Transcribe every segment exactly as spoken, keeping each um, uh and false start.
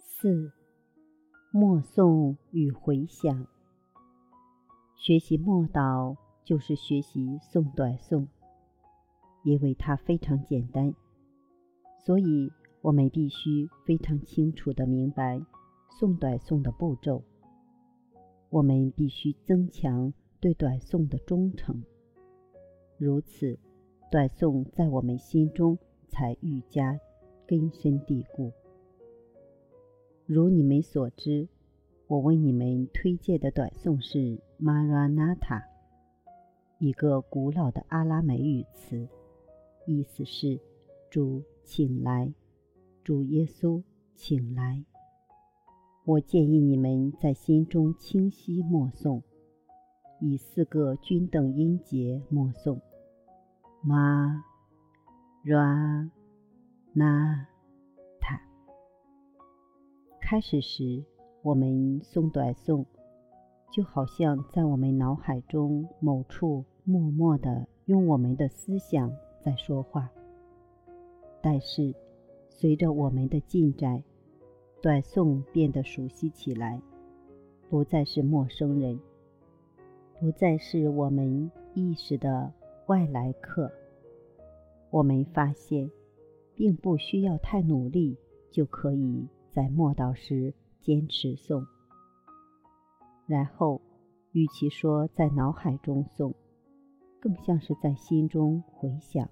四、默诵与回想。学习默祷就是学习诵短诵，因为它非常简单，所以我们必须非常清楚地明白诵短诵的步骤。我们必须增强对短诵的忠诚，如此短诵在我们心中才愈加根深蒂固。如你们所知，我为你们推荐的短诵是 Maranatha， 一个古老的阿拉美语词，意思是主请来，主耶稣请来。我建议你们在心中清晰默诵，以四个均等音节默诵 Ma Ra Na Ta。 开始时，我们诵短诵就好像在我们脑海中某处默默地用我们的思想在说话，但是随着我们的进展，短诵变得熟悉起来，不再是陌生人，不再是我们意识的外来客。我们发现并不需要太努力就可以在默祷时坚持诵，然后与其说在脑海中诵，更像是在心中回想。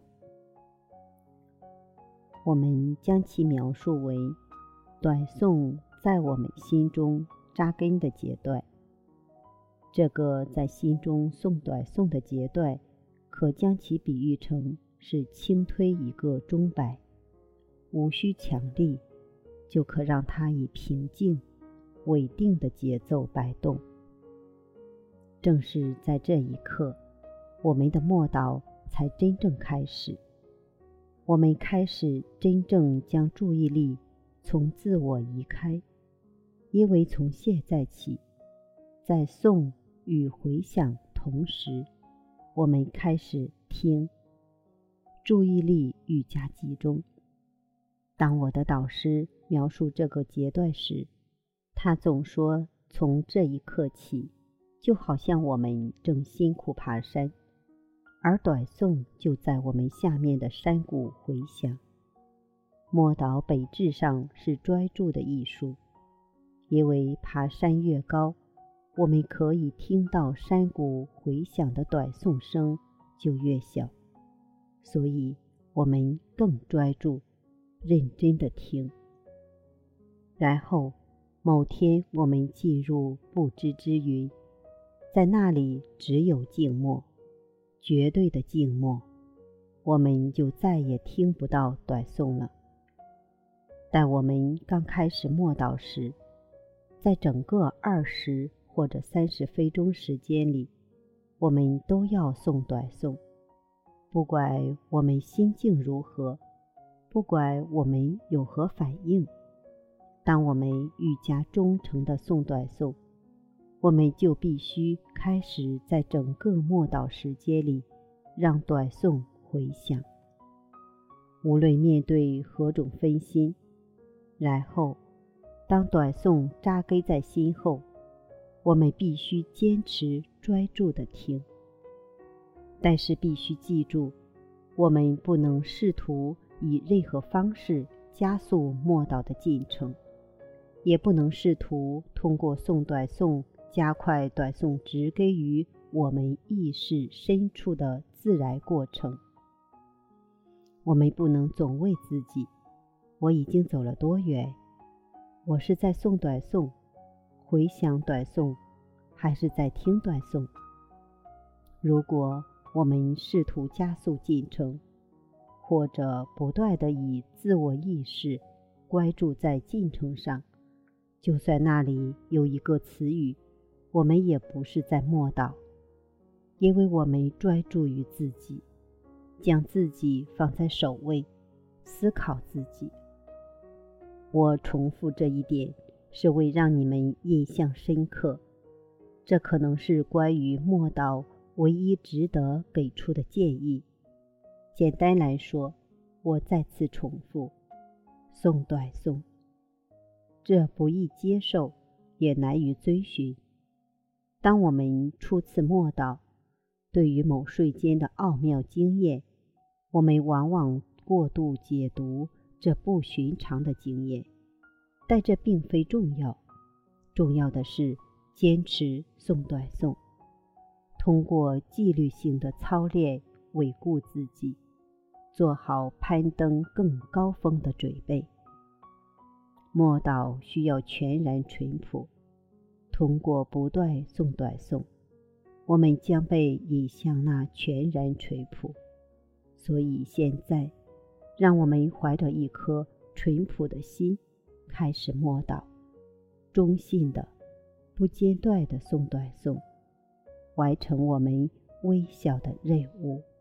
我们将其描述为短诵在我们心中扎根的阶段。这个在心中诵短诵的阶段，可将其比喻成是轻推一个钟摆，无需强力，就可让它以平静、稳定的节奏摆动。正是在这一刻，我们的默祷才真正开始。我们开始真正将注意力从自我移开，因为从现在起，在诵与回想同时，我们开始听，注意力愈加集中。当我的导师描述这个阶段时，他总说，从这一刻起，就好像我们正辛苦爬山，而短诵就在我们下面的山谷回响。默祷本质上是专注的艺术，因为爬山越高，我们可以听到山谷回响的短诵声就越小，所以我们更专注，认真地听。然后某天我们进入不知之云，在那里只有静默，绝对的静默，我们就再也听不到短诵了。但我们刚开始默祷时，在整个二十或者三十分钟时间里，我们都要诵短诵，不管我们心境如何，不管我们有何反应。当我们愈加忠诚地诵短诵，我们就必须开始在整个默祷时间里让短诵回响，无论面对何种分心。然后当短诵扎根在心后，我们必须坚持专注地听。但是必须记住，我们不能试图以任何方式加速默祷的进程，也不能试图通过诵短诵加快短诵植根于我们意识深处的自然过程。我们不能总问自己，我已经走了多远？我是在诵短诵、回想短诵，还是在听短诵？如果我们试图加速进程，或者不断地以自我意识关注在进程上，就算那里有一个词语，我们也不是在默祷，因为我们专注于自己，将自己放在首位，思考自己。我重复这一点，是为让你们印象深刻。这可能是关于默祷唯一值得给出的建议。简单来说，我再次重复，诵短诵。 这不易接受，也难于追寻。当我们初次默祷，对于某瞬间的奥妙经验，我们往往过度解读这不寻常的经验，但这并非重要。重要的是坚持诵短诵，通过纪律性的操练稳固自己，做好攀登更高峰的准备。默祷需要全然淳朴，通过不断诵短诵，我们将被引向那全然淳朴。所以现在，让我们怀着一颗淳朴的心，开始默祷，忠信的、不间断的诵短诵，完成我们微小的任务。